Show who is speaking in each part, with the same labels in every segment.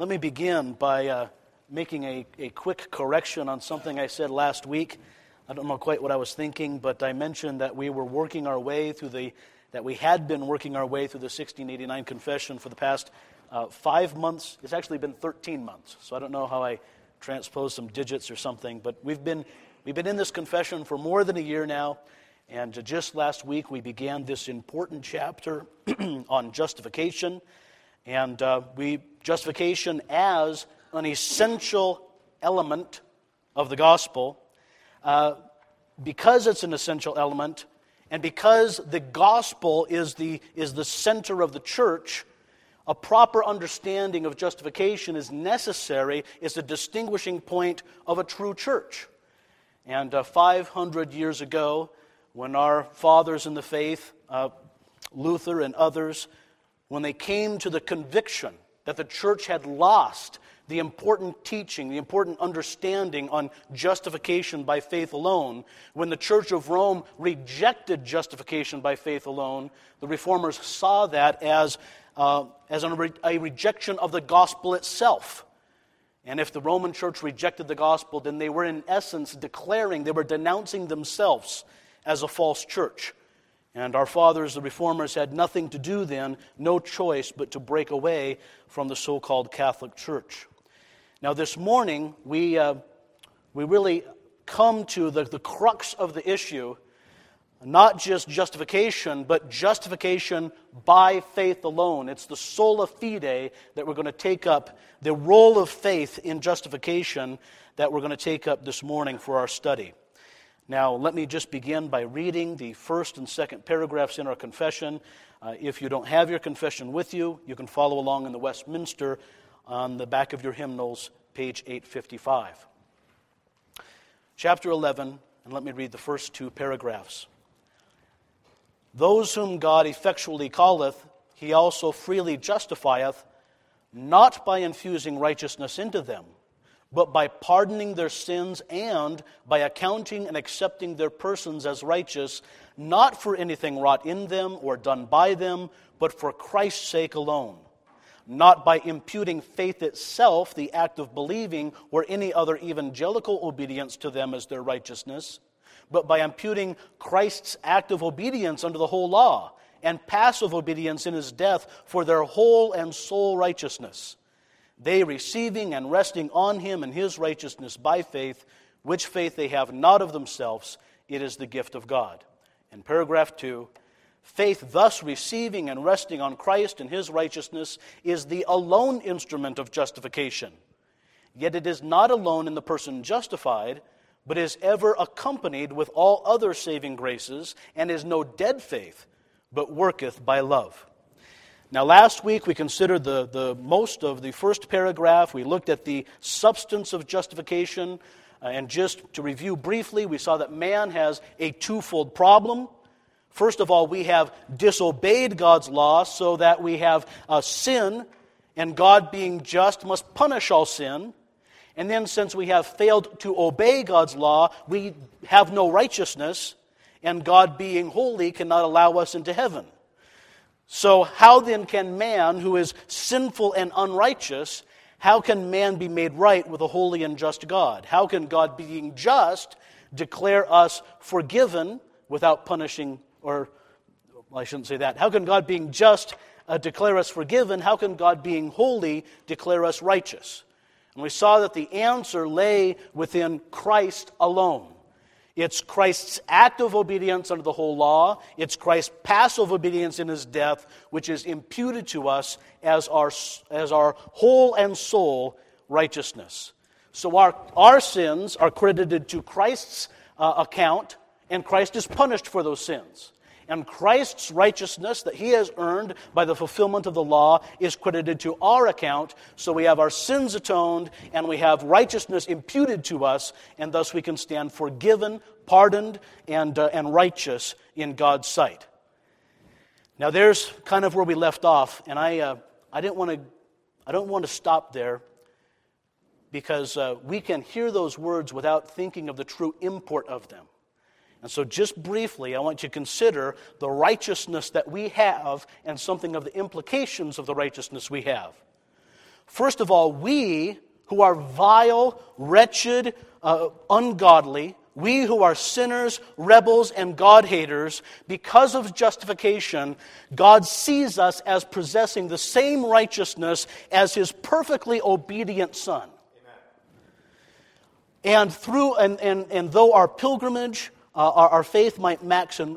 Speaker 1: Let me begin by making a quick correction on something I said last week. I don't know quite what I was thinking, but I mentioned that we had been working our way through the 1689 Confession for the past 5 months. It's actually been 13 months, so I don't know how I transposed some digits or something, but we've been in this confession for more than a year now, and just last week we began this important chapter on justification, and justification as an essential element of the gospel. Because it's an essential element, and because the gospel is the center of the church, a proper understanding of justification is necessary. It's a distinguishing point of a true church. And 500 years ago, when our fathers in the faith, Luther and others, when they came to the conviction that the church had lost the important teaching, the important understanding on justification by faith alone, when the Church of Rome rejected justification by faith alone, the Reformers saw that as a rejection of the gospel itself. And if the Roman Church rejected the gospel, then they were in essence they were denouncing themselves as a false church. And our fathers, the Reformers, had nothing to do then, no choice but to break away from the so-called Catholic Church. Now this morning, we really come to the crux of the issue, not just justification, but justification by faith alone. It's the sola fide that we're going to take up, the role of faith in justification that we're going to take up this morning for our study. Now, let me just begin by reading the first and second paragraphs in our confession. If you don't have your confession with you, you can follow along in the Westminster on the back of your hymnals, page 855. Chapter 11, and let me read the first two paragraphs. Those whom God effectually calleth, he also freely justifieth, not by infusing righteousness into them, but by pardoning their sins and by accounting and accepting their persons as righteous, not for anything wrought in them or done by them, but for Christ's sake alone. Not by imputing faith itself, the act of believing, or any other evangelical obedience to them as their righteousness, but by imputing Christ's act of obedience under the whole law, and passive obedience in his death for their whole and sole righteousness. They receiving and resting on him and his righteousness by faith, which faith they have not of themselves, it is the gift of God. In paragraph 2, faith thus receiving and resting on Christ and his righteousness is the alone instrument of justification. Yet it is not alone in the person justified, but is ever accompanied with all other saving graces, and is no dead faith, but worketh by love. Now, last week we considered the most of the first paragraph. We looked at the substance of justification. And just to review briefly, we saw that man has a twofold problem. First of all, we have disobeyed God's law, so that we have sin, and God being just must punish all sin. And then since we have failed to obey God's law, we have no righteousness, and God being holy cannot allow us into heaven. So how then can man, who is sinful and unrighteous, how can man be made right with a holy and just God? How can God, being just, declare us forgiven without punishing, or I shouldn't say that. How can God, being just, declare us forgiven? How can God, being holy, declare us righteous? And we saw that the answer lay within Christ alone. It's Christ's active obedience under the whole law. It's Christ's passive obedience in his death, which is imputed to us as our whole and sole righteousness. So our sins are credited to Christ's account, and Christ is punished for those sins. And Christ's righteousness that he has earned by the fulfillment of the law is credited to our account. So we have our sins atoned, and we have righteousness imputed to us, and thus we can stand forgiven, pardoned, and righteous in God's sight. Now there's kind of where we left off, and I don't want to stop there, because we can hear those words without thinking of the true import of them. And so just briefly, I want you to consider the righteousness that we have and something of the implications of the righteousness we have. First of all, we who are vile, wretched, ungodly, we who are sinners, rebels, and God-haters, because of justification, God sees us as possessing the same righteousness as His perfectly obedient Son. Amen. And though our pilgrimage, our faith might max, it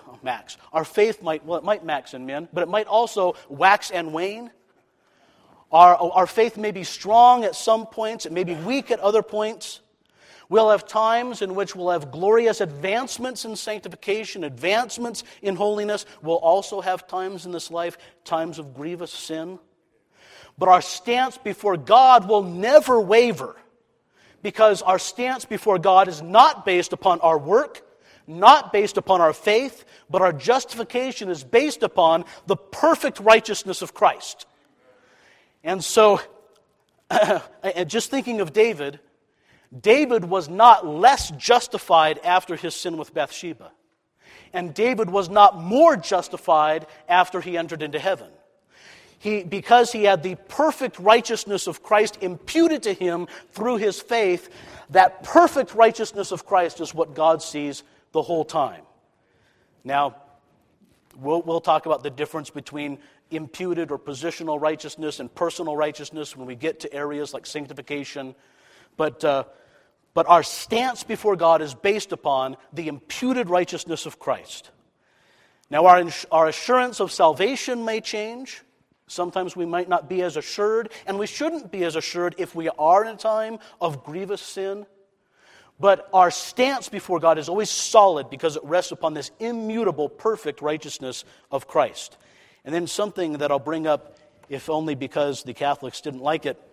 Speaker 1: might max in men, but it might also wax and wane. Our faith may be strong at some points, it may be weak at other points. We'll have times in which we'll have glorious advancements in sanctification, advancements in holiness. We'll also have times in this life, times of grievous sin. But our stance before God will never waver, because our stance before God is not based upon our work, not based upon our faith, but our justification is based upon the perfect righteousness of Christ. And so, just thinking of David was not less justified after his sin with Bathsheba. And David was not more justified after he entered into heaven. Because he had the perfect righteousness of Christ imputed to him through his faith, that perfect righteousness of Christ is what God sees the whole time. Now, we'll talk about the difference between imputed or positional righteousness and personal righteousness when we get to areas like sanctification. But our stance before God is based upon the imputed righteousness of Christ. Now, our assurance of salvation may change. Sometimes we might not be as assured, and we shouldn't be as assured if we are in a time of grievous sin. But our stance before God is always solid because it rests upon this immutable, perfect righteousness of Christ. And then something that I'll bring up, if only because the Catholics didn't like it.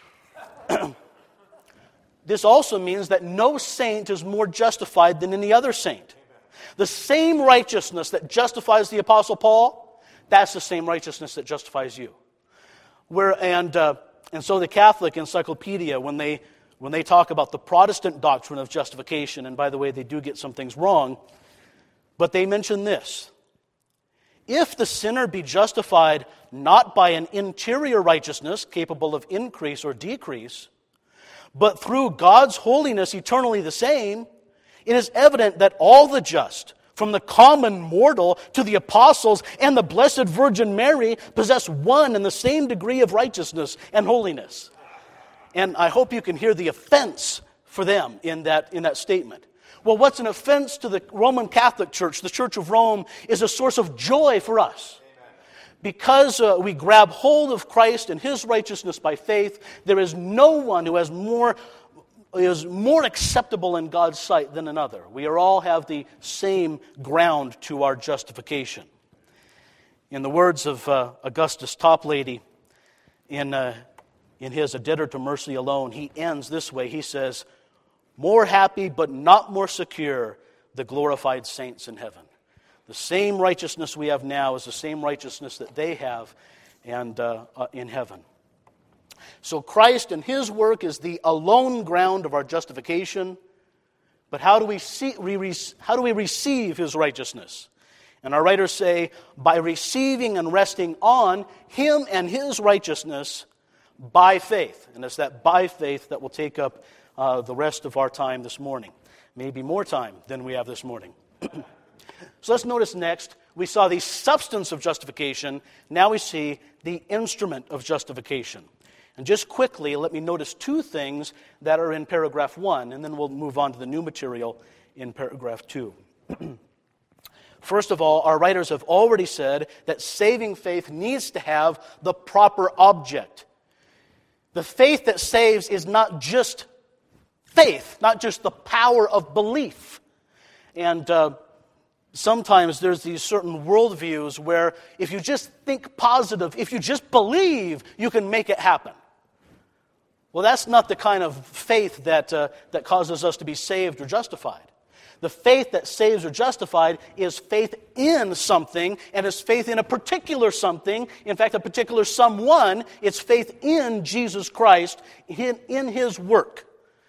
Speaker 1: This also means that no saint is more justified than any other saint. The same righteousness that justifies the Apostle Paul, that's the same righteousness that justifies you. And so the Catholic Encyclopedia, when they talk about the Protestant doctrine of justification, and by the way, they do get some things wrong, but they mention this: if the sinner be justified not by an interior righteousness capable of increase or decrease, but through God's holiness eternally the same, it is evident that all the just, from the common mortal to the apostles and the Blessed Virgin Mary, possess one and the same degree of righteousness and holiness. And I hope you can hear the offense for them in that statement. Well, what's an offense to the Roman Catholic Church, the Church of Rome, is a source of joy for us. Because we grab hold of Christ and His righteousness by faith, there is no one who is more acceptable in God's sight than another. We all have the same ground to our justification. In the words of Augustus Toplady, in his A Debtor to Mercy Alone, he ends this way. He says, "More happy but not more secure, the glorified saints in heaven." The same righteousness we have now is the same righteousness that they have and in heaven. So Christ and His work is the alone ground of our justification. But how do we receive His righteousness? And our writers say, by receiving and resting on Him and His righteousness by faith. And it's that by faith that will take up the rest of our time this morning. Maybe more time than we have this morning. So let's notice next, we saw the substance of justification. Now we see the instrument of justification. And just quickly, let me notice two things that are in paragraph 1, and then we'll move on to the new material in paragraph 2. First of all, our writers have already said that saving faith needs to have the proper object. The faith that saves is not just faith, not just the power of belief. And sometimes there's these certain worldviews where if you just think positive, if you just believe, you can make it happen. Well, that's not the kind of faith that causes us to be saved or justified. The faith that saves or justified is faith in something, and it's faith in a particular something. In fact, a particular someone. It's faith in Jesus Christ, in His work.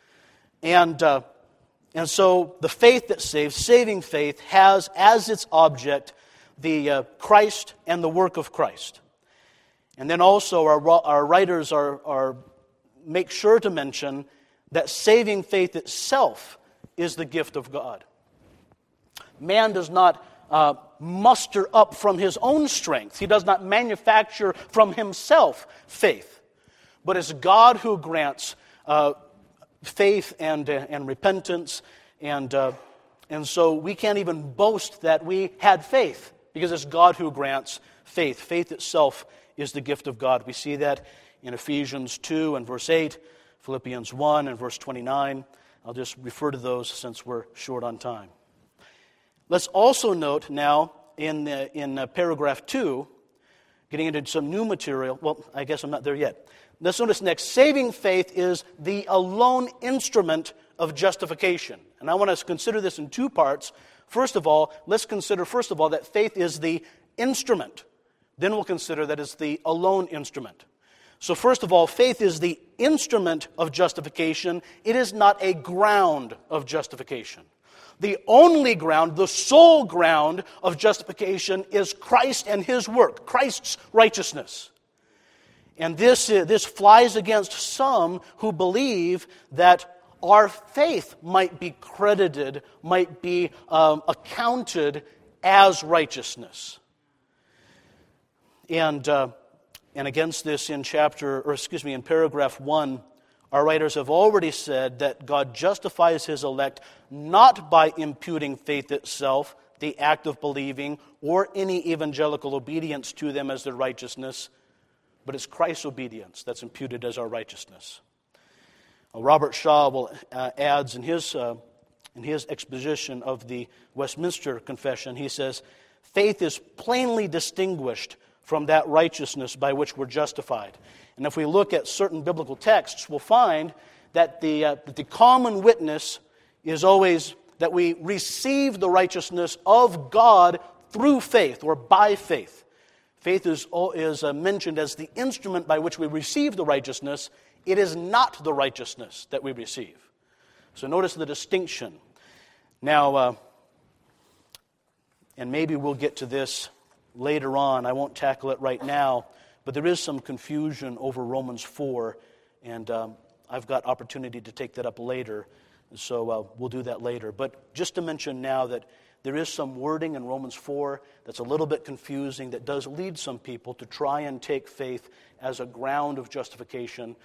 Speaker 1: And so the faith that saves, saving faith, has as its object the Christ and the work of Christ. And then also our writers make sure to mention that saving faith itself is the gift of God. Man does not muster up from his own strength. He does not manufacture from himself faith. But it's God who grants faith and repentance. And so we can't even boast that we had faith, because it's God who grants faith. Faith itself is the gift of God. We see that in Ephesians 2 and verse 8, Philippians 1 and verse 29. I'll just refer to those since we're short on time. Let's also note now in paragraph 2, getting into some new material. Well, I guess I'm not there yet. Let's notice next, saving faith is the alone instrument of justification. And I want to consider this in two parts. First of all, let's consider that faith is the instrument. Then we'll consider that it's the alone instrument. So first of all, faith is the instrument of justification. It is not a ground of justification. The only ground, the sole ground of justification is Christ and His work, Christ's righteousness. And this flies against some who believe that our faith might be credited, might be accounted as righteousness. And against this in paragraph 1, our writers have already said that God justifies His elect not by imputing faith itself, the act of believing, or any evangelical obedience to them as their righteousness, but it's Christ's obedience that's imputed as our righteousness. Robert Shaw adds in his exposition of the Westminster Confession, he says, faith is plainly distinguished from that righteousness by which we're justified. And if we look at certain biblical texts, we'll find that the common witness is always that we receive the righteousness of God through faith or by faith. Faith is mentioned as the instrument by which we receive the righteousness. It is not the righteousness that we receive. So notice the distinction. Now, and maybe we'll get to this later on. I won't tackle it right now, but there is some confusion over Romans 4, and I've got opportunity to take that up later, so we'll do that later. But just to mention now that there is some wording in Romans 4 that's a little bit confusing, that does lead some people to try and take faith as a ground of justification.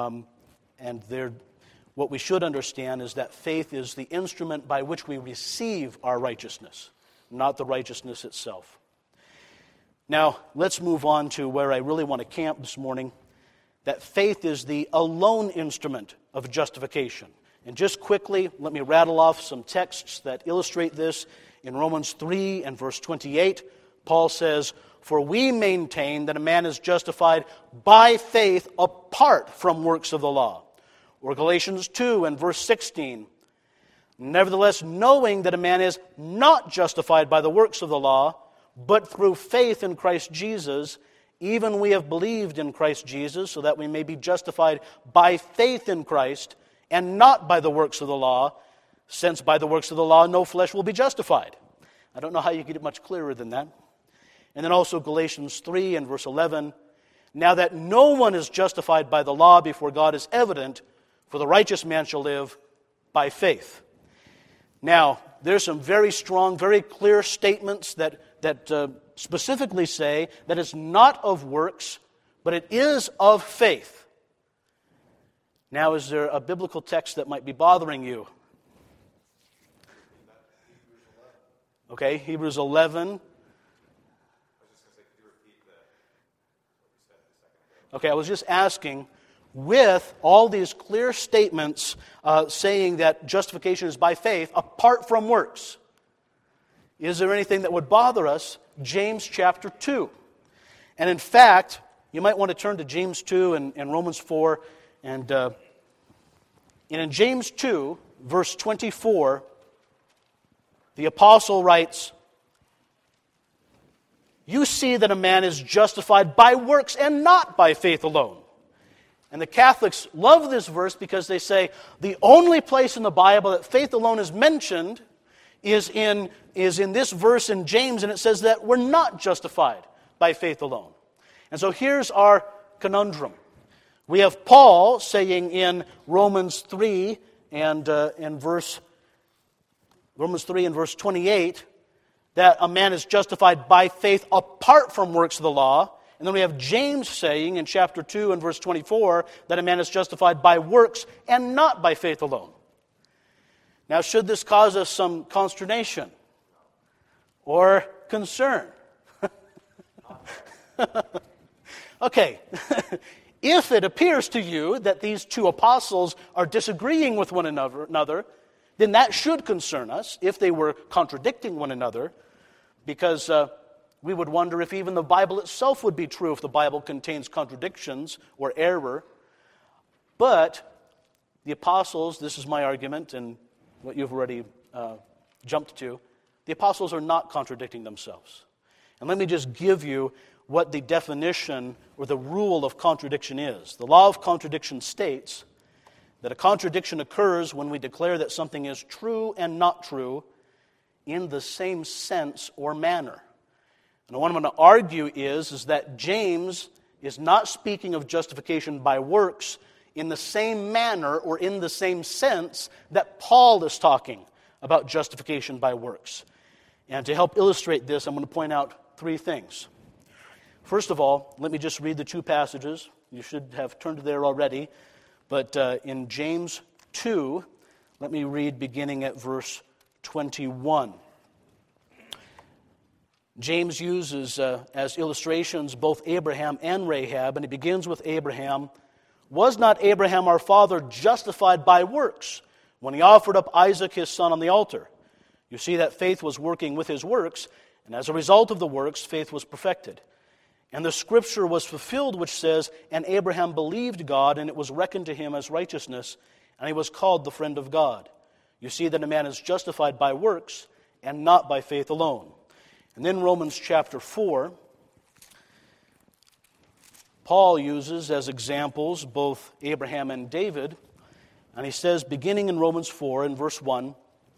Speaker 1: What we should understand is that faith is the instrument by which we receive our righteousness, not the righteousness itself. Now, let's move on to where I really want to camp this morning, that faith is the alone instrument of justification. And just quickly, let me rattle off some texts that illustrate this. In Romans 3 and verse 28, Paul says, "For we maintain that a man is justified by faith apart from works of the law." Or Galatians 2 and verse 16, "Nevertheless, knowing that a man is not justified by the works of the law, but through faith in Christ Jesus, even we have believed in Christ Jesus, so that we may be justified by faith in Christ, and not by the works of the law, since by the works of the law no flesh will be justified." I don't know how you get it much clearer than that. And then also Galatians 3 and verse 11, "Now that no one is justified by the law before God is evident, for the righteous man shall live by faith." Now, there's some very strong, very clear statements that specifically say that it's not of works, but it is of faith. Now, is there a biblical text that might be bothering you? Okay, Hebrews 11. Okay, I was just asking, with all these clear statements saying that justification is by faith apart from works, is there anything that would bother us? James chapter 2. And in fact, you might want to turn to James 2 and Romans 4. And in James 2, verse 24, the apostle writes, "You see that a man is justified by works and not by faith alone." And the Catholics love this verse because they say the only place in the Bible that faith alone is mentioned is in this verse in James, and it says that we're not justified by faith alone. And so here's our conundrum. We have Paul saying in Romans 3 and verse 28 that a man is justified by faith apart from works of the law. And then we have James saying in chapter 2 and verse 24 that a man is justified by works and not by faith alone. Now, should this cause us some consternation or concern? Okay. If it appears to you that these two apostles are disagreeing with one another, then that should concern us if they were contradicting one another, because we would wonder if even the Bible itself would be true if the Bible contains contradictions or error. But the apostles, this is my argument and what you've already jumped to, the apostles are not contradicting themselves. And let me just give you what the definition or the rule of contradiction is. The law of contradiction states that a contradiction occurs when we declare that something is true and not true in the same sense or manner. And what I'm going to argue is that James is not speaking of justification by works in the same manner or in the same sense that Paul is talking about justification by works. And to help illustrate this, I'm going to point out three things. First of all, let me just read the two passages. You should have turned there already. But in James 2, let me read beginning at verse 21. James uses as illustrations both Abraham and Rahab, and he begins with Abraham. Was not Abraham our father justified by works when he offered up Isaac his son on the altar? You see that faith was working with his works, and as a result of the works, faith was perfected. And the scripture was fulfilled which says, and Abraham believed God, and it was reckoned to him as righteousness, and he was called the friend of God. You see that a man is justified by works and not by faith alone. And then Romans chapter 4, Paul uses as examples both Abraham and David, and he says, beginning in Romans 4 in verse 1,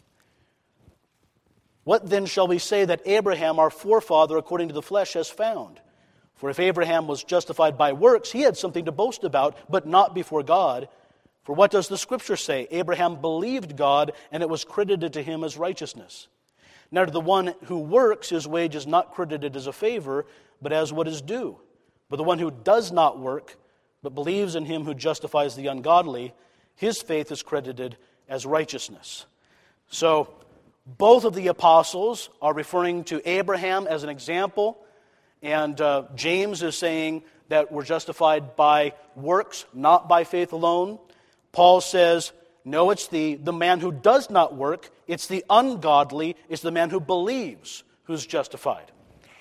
Speaker 1: what then shall we say that Abraham, our forefather, according to the flesh, has found? For if Abraham was justified by works, he had something to boast about, but not before God. For what does the Scripture say? Abraham believed God, and it was credited to him as righteousness. Now to the one who works, his wage is not credited as a favor, but as what is due. But the one who does not work, but believes in him who justifies the ungodly, his faith is credited as righteousness. So, both of the apostles are referring to Abraham as an example, and James is saying that we're justified by works, not by faith alone. Paul says, no, it's the man who does not work, it's the ungodly, it's the man who believes who's justified.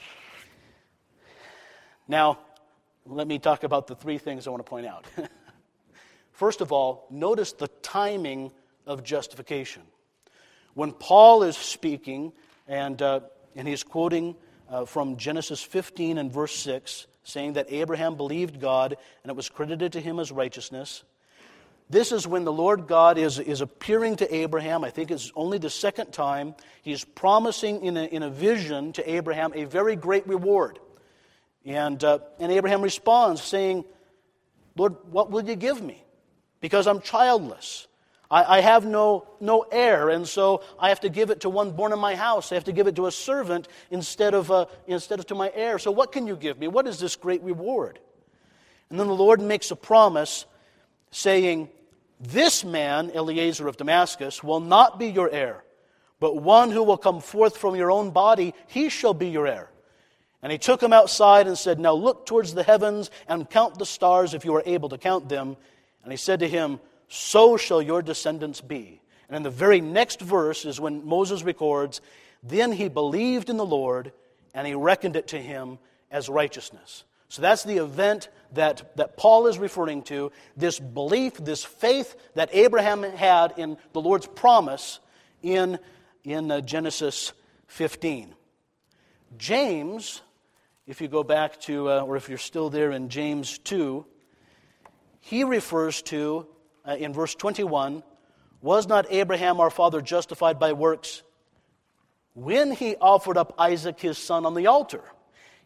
Speaker 1: Now, let me talk about the three things I want to point out. First of all, notice the timing of justification. When Paul is speaking, and he's quoting from Genesis 15 and verse 6, saying that Abraham believed God, and it was credited to him as righteousness. This is when the Lord God is appearing to Abraham. I think it's only the second time. He's promising in a vision to Abraham a very great reward. And Abraham responds saying, Lord, what will you give me? Because I'm childless. I have no heir, and so I have to give it to one born in my house. I have to give it to a servant instead of to my heir. So what can you give me? What is this great reward? And then the Lord makes a promise saying, this man, Eliezer of Damascus, will not be your heir, but one who will come forth from your own body, he shall be your heir. And he took him outside and said, now look towards the heavens and count the stars if you are able to count them. And he said to him, so shall your descendants be. And in the very next verse is when Moses records, then he believed in the Lord, and he reckoned it to him as righteousness. So that's the event that Paul is referring to, this belief, this faith that Abraham had in the Lord's promise in Genesis 15. James, if you go back to, or if you're still there in James 2, he refers to, in verse 21, was not Abraham our father justified by works when he offered up Isaac his son on the altar?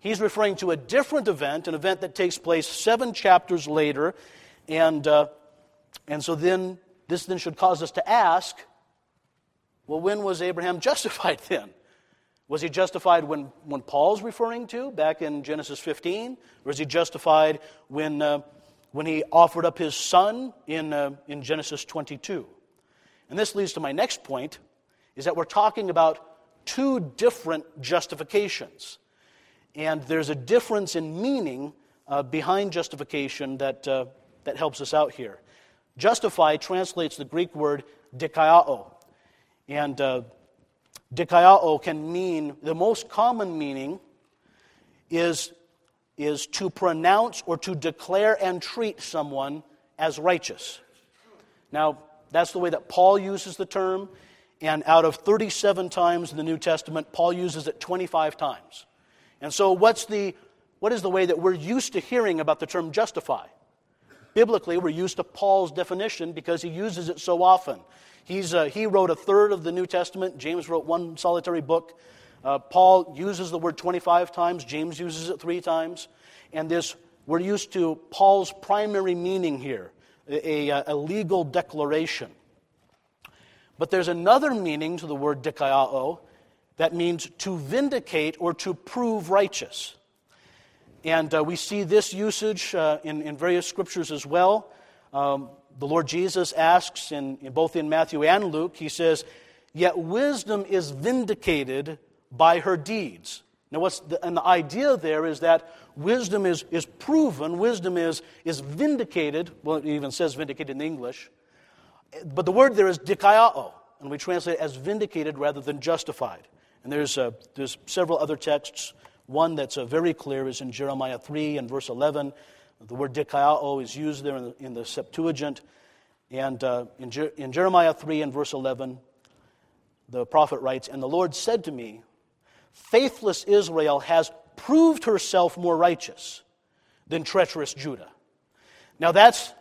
Speaker 1: He's referring to a different event, an event that takes place 7 chapters later. And so then, this then should cause us to ask, well, when was Abraham justified then? Was he justified when Paul's referring to, back in Genesis 15? Or is he justified when he offered up his son in Genesis 22? And this leads to my next point, is that we're talking about 2 different justifications. And there's a difference in meaning behind justification that helps us out here. Justify translates the Greek word dikaiao. And dikaiao can mean, the most common meaning is to pronounce or to declare and treat someone as righteous. Now, that's the way that Paul uses the term, and out of 37 times in the New Testament, Paul uses it 25 times. And so what is the way that we're used to hearing about the term justify? Biblically, we're used to Paul's definition because he uses it so often. He wrote a third of the New Testament. James wrote 1 solitary book. Paul uses the word 25 times. James uses it 3 times. And we're used to Paul's primary meaning here, a legal declaration. But there's another meaning to the word dikaiao that means to vindicate or to prove righteous. And we see this usage in various scriptures as well. The Lord Jesus asks, both in Matthew and Luke, he says, "Yet wisdom is vindicated by her deeds." Now, and the idea there is that wisdom is proven, wisdom is vindicated. Well, it even says vindicated in English. But the word there is dikaiao, and we translate it as vindicated rather than justified. And there's several other texts. One that's very clear is in Jeremiah 3 and verse 11. The word dikaiao is used there in the Septuagint. And in Jeremiah 3 and verse 11, the prophet writes, "And the Lord said to me, faithless Israel has proved herself more righteous than treacherous Judah." Now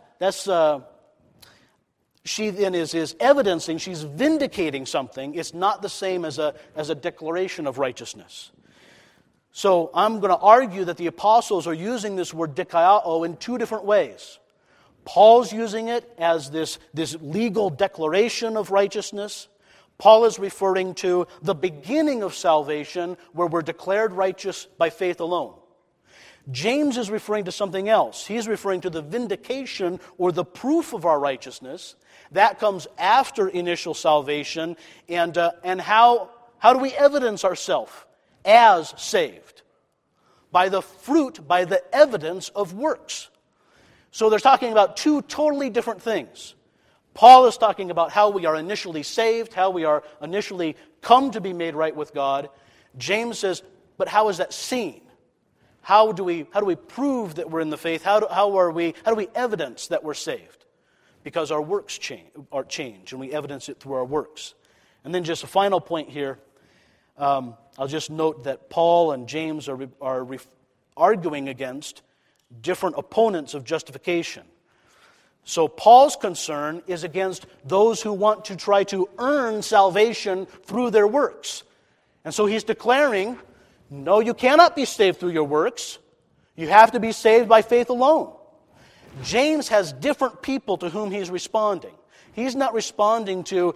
Speaker 1: she then is evidencing, she's vindicating something. It's not the same as a declaration of righteousness. So I'm going to argue that the apostles are using this word dikaiao in 2 different ways. Paul's using it as this legal declaration of righteousness. Paul is referring to the beginning of salvation where we're declared righteous by faith alone. James is referring to something else. He's referring to the vindication or the proof of our righteousness. That comes after initial salvation. And how do we evidence ourselves as saved? By the fruit, by the evidence of works. So they're talking about 2 totally different things. Paul is talking about how we are initially saved, how we are initially come to be made right with God. James says, but how is that seen? How do we prove that we're in the faith? How do we evidence that we're saved? Because our works change, and we evidence it through our works. And then just a final point here. I'll just note that Paul and James are arguing against different opponents of justification. So Paul's concern is against those who want to try to earn salvation through their works. And so he's declaring, no, you cannot be saved through your works. You have to be saved by faith alone. James has different people to whom he's responding. He's not responding to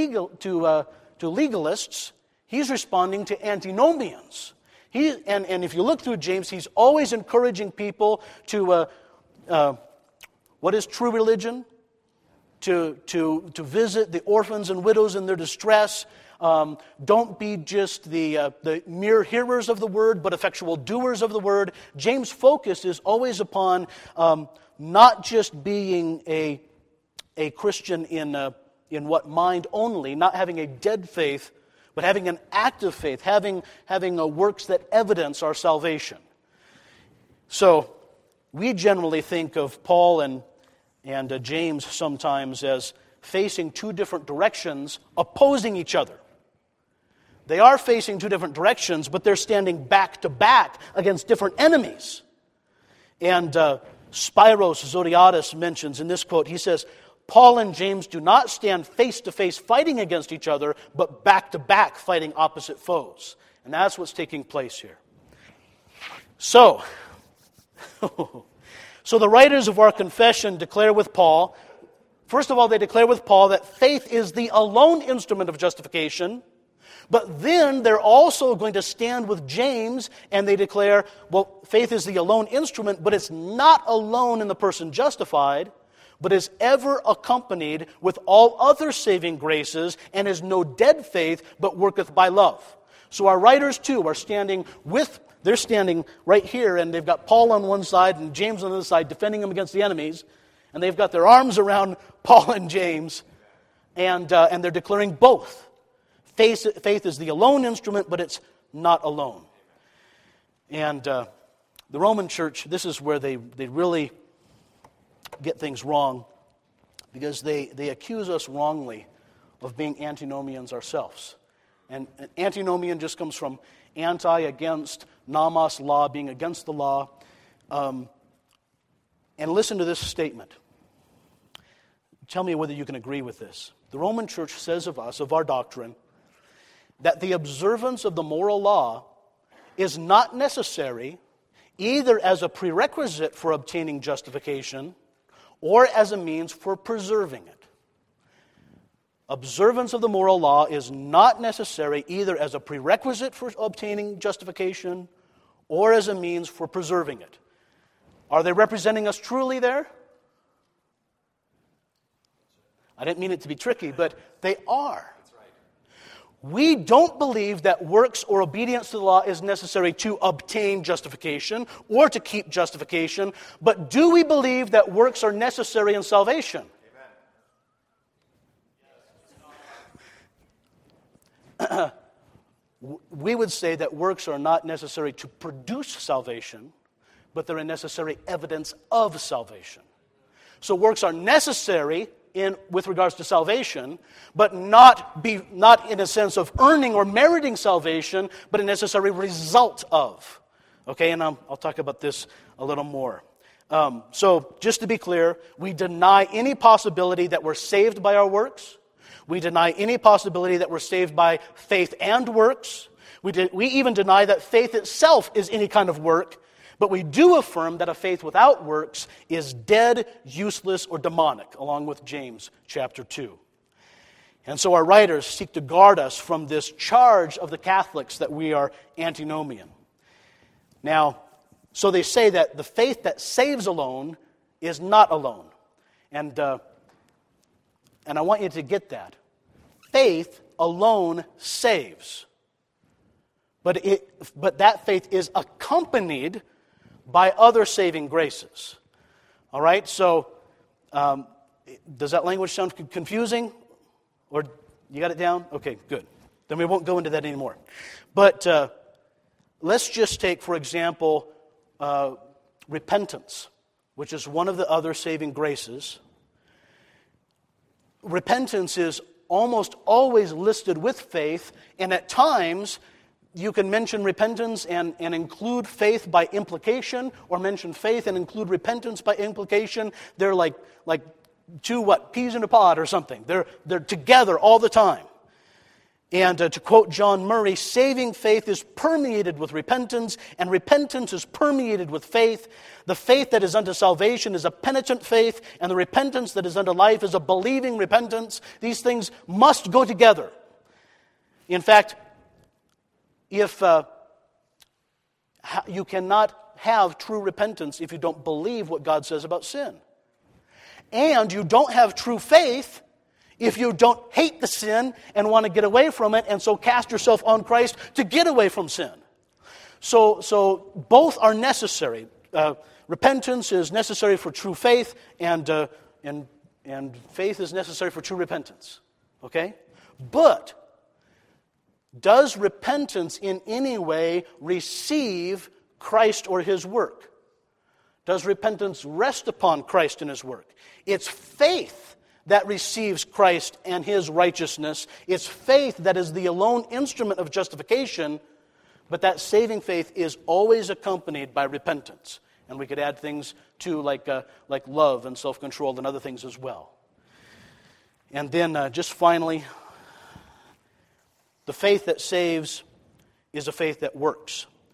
Speaker 1: legalists. He's responding to antinomians. And if you look through James, he's always encouraging people to what is true religion? To visit the orphans and widows in their distress. Don't be just the mere hearers of the word, but effectual doers of the word. James' focus is always upon not just being a Christian in what mind only, not having a dead faith, but having an active faith, having works that evidence our salvation. So we generally think of Paul and James sometimes as facing 2 different directions opposing each other. They are facing 2 different directions, but they're standing back to back against different enemies. And Spiros Zodhiates mentions in this quote, he says, Paul and James do not stand face to face fighting against each other, but back to back fighting opposite foes. And that's what's taking place here. So, so the writers of our confession declare with Paul, first of all, they declare with Paul that faith is the alone instrument of justification. But then they're also going to stand with James and they declare, well, faith is the alone instrument, but it's not alone in the person justified, but is ever accompanied with all other saving graces, and is no dead faith, but worketh by love. So our writers too are they're standing right here, and they've got Paul on one side and James on the other side, defending them against the enemies, and they've got their arms around Paul and James, and they're declaring both. Faith is the alone instrument, but it's not alone. And the Roman Church, this is where they really get things wrong, because they accuse us wrongly of being antinomians ourselves. And antinomian just comes from anti, against, nomos, law, being against the law. And listen to this statement. Tell me whether you can agree with this. The Roman Church says of us, of our doctrine, that the observance of the moral law is not necessary either as a prerequisite for obtaining justification or as a means for preserving it. Observance of the moral law is not necessary either as a prerequisite for obtaining justification or as a means for preserving it. Are they representing us truly there? I didn't mean it to be tricky, but they are. We don't believe that works or obedience to the law is necessary to obtain justification or to keep justification, but do we believe that works are necessary in salvation? Amen. We would say that works are not necessary to produce salvation, but they're a necessary evidence of salvation. So works are necessary with regards to salvation, but not in a sense of earning or meriting salvation, but a necessary result of. Okay, and I'll talk about this a little more. So just to be clear, we deny any possibility that we're saved by our works. We deny any possibility that we're saved by faith and works. We even deny that faith itself is any kind of work. But we do affirm that a faith without works is dead, useless, or demonic, along with James chapter 2. And so our writers seek to guard us from this charge of the Catholics that we are antinomian. Now, so they say that the faith that saves alone is not alone. And I want you to get that. Faith alone saves. But that faith is accompanied by other saving graces. All right, so does that language sound confusing? Or you got it down? Okay, good. Then we won't go into that anymore. But let's just take, for example, repentance, which is one of the other saving graces. Repentance is almost always listed with faith, and at times you can mention repentance and include faith by implication, or mention faith and include repentance by implication. They're like two peas in a pod or something. They're together all the time. And to quote John Murray, saving faith is permeated with repentance, and repentance is permeated with faith. The faith that is unto salvation is a penitent faith, and the repentance that is unto life is a believing repentance. These things must go together. In fact, if you cannot have true repentance if you don't believe what God says about sin. And you don't have true faith if you don't hate the sin and want to get away from it, and so cast yourself on Christ to get away from sin. So both are necessary. Repentance is necessary for true faith, and faith is necessary for true repentance. Okay? But does repentance in any way receive Christ or His work? Does repentance rest upon Christ and His work? It's faith that receives Christ and His righteousness. It's faith that is the alone instrument of justification, but that saving faith is always accompanied by repentance. And we could add things too, like love and self-control and other things as well. And then just finally, the faith that saves is a faith that works.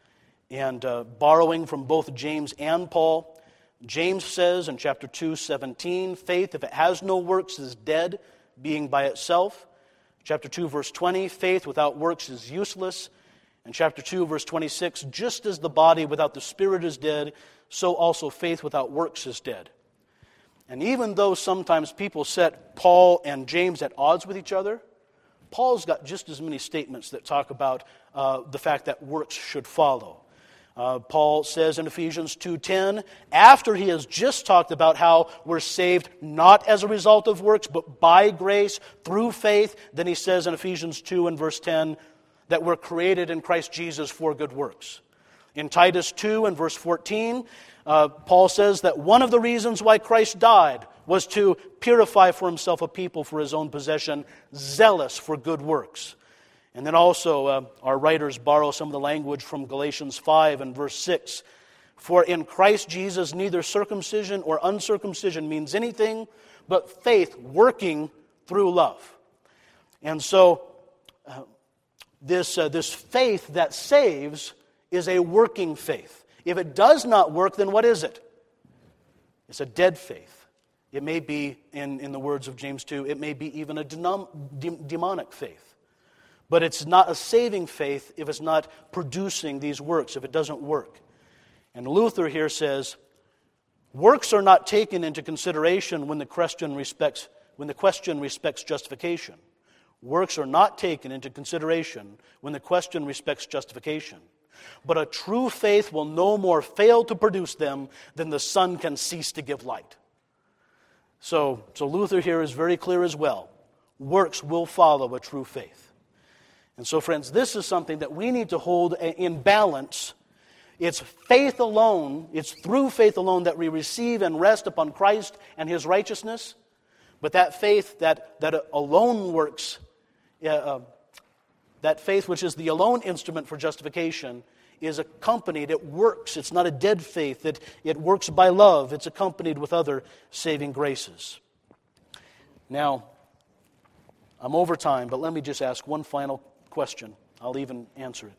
Speaker 1: And borrowing from both James and Paul, James says in chapter 2:17, faith, if it has no works, is dead, being by itself. Chapter 2, verse 20, faith without works is useless. And chapter 2, verse 26, just as the body without the spirit is dead, so also faith without works is dead. And even though sometimes people set Paul and James at odds with each other, Paul's got just as many statements that talk about the fact that works should follow. Paul says in Ephesians 2:10, after he has just talked about how we're saved not as a result of works, but by grace, through faith, then he says in Ephesians 2 and verse 10 that we're created in Christ Jesus for good works. In Titus 2 and verse 14, Paul says that one of the reasons why Christ died was to purify for himself a people for his own possession, zealous for good works. And then also our writers borrow some of the language from Galatians 5 and verse 6. For in Christ Jesus neither circumcision or uncircumcision means anything, but faith working through love. And so this faith that saves is a working faith. If it does not work, then what is it? It's a dead faith. It may be, in the words of James 2, it may be even a demonic faith. But it's not a saving faith if it's not producing these works, if it doesn't work. And Luther here says, works are not taken into consideration when the question respects justification. Works are not taken into consideration when the question respects justification. But a true faith will no more fail to produce them than the sun can cease to give light. So Luther here is very clear as well. Works will follow a true faith. And so, friends, this is something that we need to hold in balance. It's faith alone, it's through faith alone that we receive and rest upon Christ and His righteousness. But that faith that alone works, that faith which is the alone instrument for justification, is accompanied, it works. It's not a dead faith. It works by love. It's accompanied with other saving graces. Now, I'm over time, but let me just ask one final question. I'll even answer it.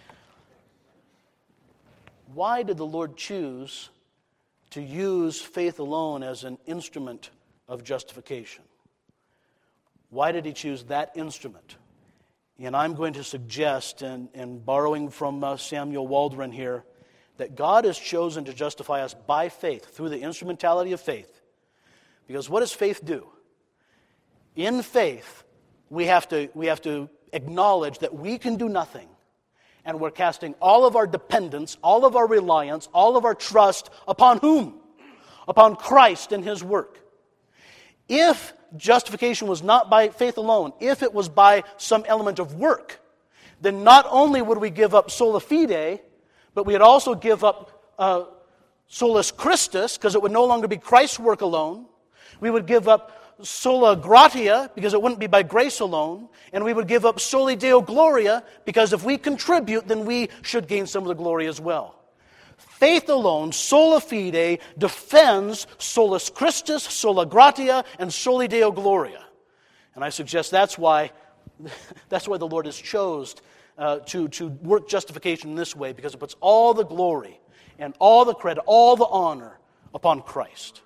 Speaker 1: Why did the Lord choose to use faith alone as an instrument of justification? Why did He choose that instrument? And I'm going to suggest, and borrowing from Samuel Waldron here, that God has chosen to justify us by faith, through the instrumentality of faith. Because what does faith do? In faith, we have to acknowledge that we can do nothing. And we're casting all of our dependence, all of our reliance, all of our trust upon whom? Upon Christ and His work. If justification was not by faith alone, if it was by some element of work, then not only would we give up sola fide, but we'd also give up solus Christus, because it would no longer be Christ's work alone. We would give up sola gratia, because it wouldn't be by grace alone. And we would give up soli Deo gloria, because if we contribute, then we should gain some of the glory as well. Faith alone, sola fide, defends solus Christus, sola gratia, and soli Deo gloria. And I suggest that's why the Lord has chosen to work justification in this way, because it puts all the glory and all the credit, all the honor upon Christ.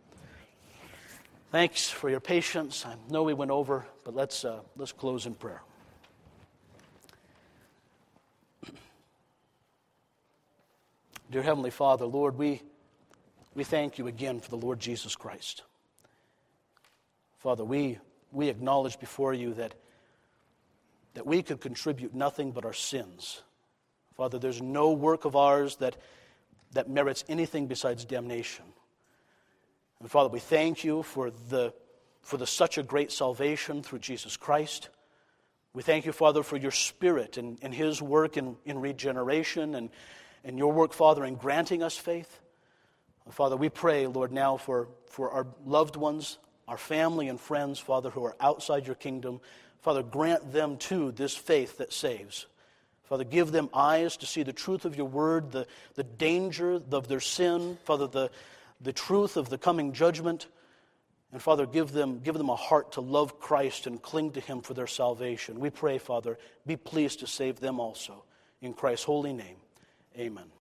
Speaker 1: Thanks for your patience. I know we went over, but let's close in prayer. Dear Heavenly Father, Lord, we thank You again for the Lord Jesus Christ. Father, we acknowledge before You that we could contribute nothing but our sins. Father, there's no work of ours that merits anything besides damnation. And Father, we thank You for such a great salvation through Jesus Christ. We thank You, Father, for Your Spirit and His work in regeneration and Your work, Father, in granting us faith. Father, we pray, Lord, now for our loved ones, our family and friends, Father, who are outside Your kingdom. Father, grant them too this faith that saves. Father, give them eyes to see the truth of Your word, the danger of their sin, Father, the truth of the coming judgment. And Father, give them a heart to love Christ and cling to Him for their salvation. We pray, Father, be pleased to save them also. In Christ's holy name, Amen.